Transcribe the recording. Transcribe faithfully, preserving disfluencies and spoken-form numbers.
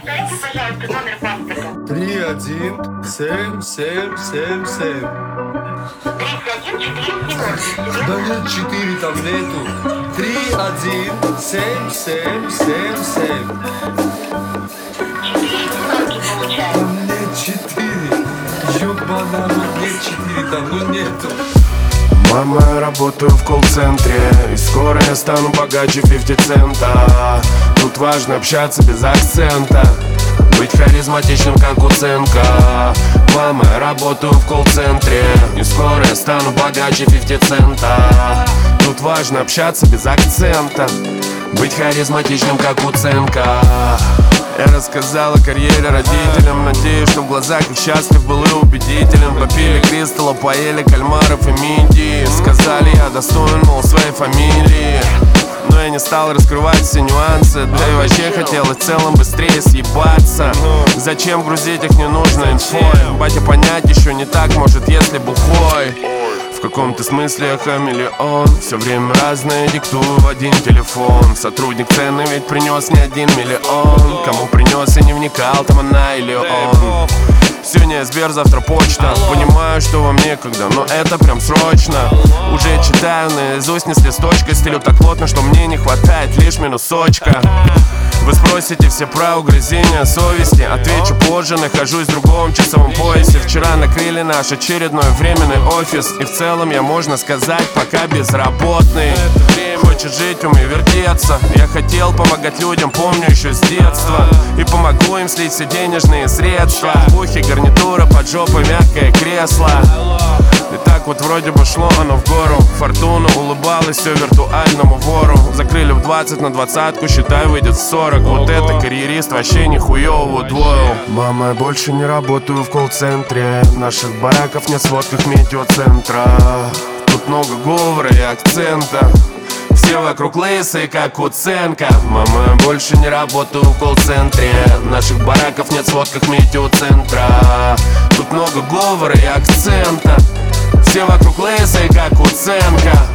Дайте, пожалуйста, номер паспорта. Три один семь семь семь семь. тридцать один четыре семь. Да нет, четыре там нету. Три один семь семь семь семь. Четыре семерки получается. Там нет четыре. Ёбана, ну нет четыре, там ну нету. Мама, я работаю в колл-центре, и скоро я стану богаче пятьдесят цента. Тут важно общаться без акцента, быть харизматичным, как Уценко. Мама, я работаю в колл-центре, и скоро я стану богаче пятьдесят цента. Тут важно общаться без акцента, быть харизматичным, как Уценко. Я рассказал о карьере родителям, надеюсь, что в глазах их счастлив был и убедителен. Попили кристалла, поели кальмаров и мидии. Сказали, я достоин, мол, своей фамилии. Но я не стал раскрывать все нюансы, да и вообще хотелось в целом быстрее съебаться. Зачем грузить их ненужной инфой? Батя понять еще не так, может, если бухой. В каком-то смысле я хамелеон, все время разное диктую в один телефон. Сотрудник цены ведь принес не один миллион. Кому принес и не вникал, там она или он. Сегодня Сбер, завтра почта. Понимаю, что вам некогда, но это прям срочно. Уже читаю наизусть, не с листочка. Стелю так плотно, что мне не хватает лишь минусочка. Вы спросите все про угрызения совести. Отвечу позже, нахожусь в другом часовом поясе. Вчера накрыли наш очередной временный офис, и в целом я, можно сказать, пока безработный. Хочет жить, умей вертеться. Я хотел помогать людям, помню еще с детства. И помогу им слить все денежные средства. В ухе гарнитура, под жопой мягкое кресло. И так вот вроде бы шло оно в гору. Фортуна улыбалась все виртуальному вору. Закрыли в двадцать на двадцатку, считай, выйдет сорок. Вот это карьерист вообще нихуёво удвоил. Мама, я больше не работаю в колл-центре. Наших бараков нет в сводках метеоцентра. Тут много говора и акцента. Все вокруг лысые, как Уценко. Мама, я больше не работаю в колл-центре. Наших бараков нет в сводках метеоцентра. Тут много говора и акцента. Все вокруг лысые, как Уценко.